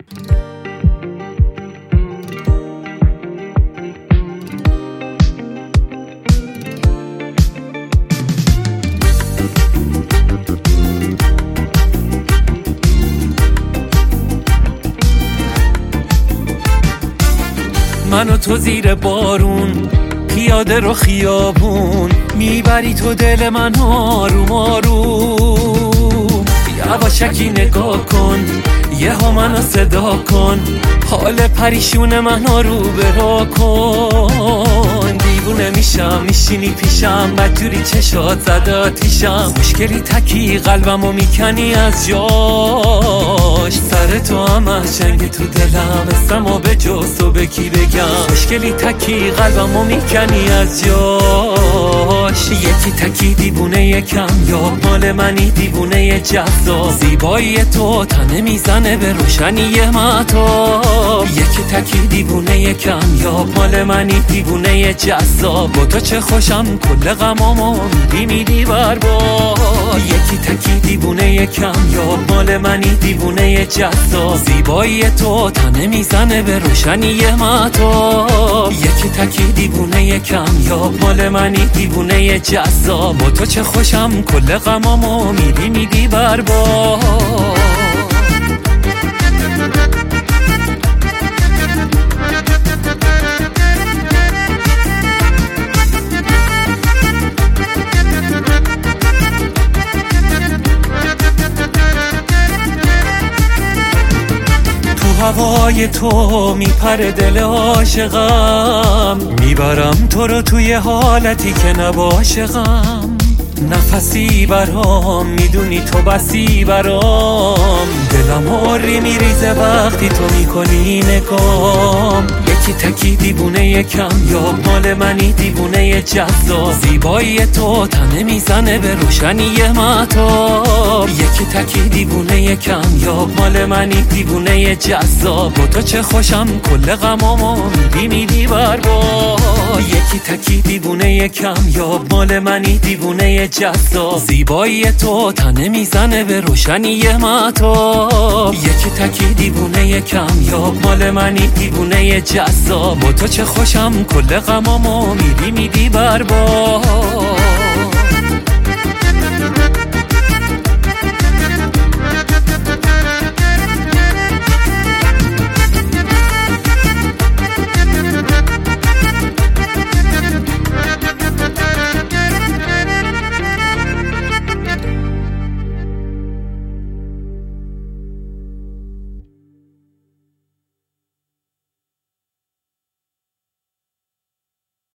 من و تو زیر بارون پیاده رو خیابون، میبری تو دل من آروم آروم. یواشکی نگاه کن، یه ها منو صدا کن، حال پریشون من رو برا کن. دیوونه میشم میشینی پیشم، بدجوری چشات زده آتیشم، مشکلی تکی قلبمو میکنی از جاش. سر تو هم از جنگ تو دلم، اسمو به جز تو به کی بگم؟ مشکلی تکی قلبمو میکنی از جاش. یکی تکی دیوونه یکم، یا مال منی دیوونه جذاب، زیبایی تو تنه میزنه به روشنی مهتاب. یکی تکی دیوونه یکم، یا مال منی دیوونه جذاب، با تو چه خوشم کل غمامو میدی بر باد. یکی تکی دیوونه یکم، یا مال منی دیوونه جذاب، زیبایی تو تنه میزنه به روشنی مهتاب. یکی تکی دیوونه یکم، یا مال منی دیوونه جذاب، با تو چه خوشم کل غمامو میدی بر باد. هوای تو میپره دل عاشقم، میبرم تو رو توی حالتی که نباشه غم. نفسی برام میدونی تو بسی برام، دلم هوری میریزه وقتی تو میکنی نگام. یکی تکی دیوونه یکم، یا مال منی دیوونه جذاب، زیبایی تو تنه میزنه به روشنی مهتاب. یکی تکی دیوونه یکم، یا مال منی دیوونه جذاب، با تو چه خوشم کل غمامو میدی بر باد. یکی تکی دیوونه یکم، یا مال منی دیوونه جذاب، زیبایی تو تنه میزنه به روشنی مهتاب. یکی تکی دیوونه یکم، یا مال منی دیوونه جذاب، با تو چه خوشم کل غمامو میدی بر باد.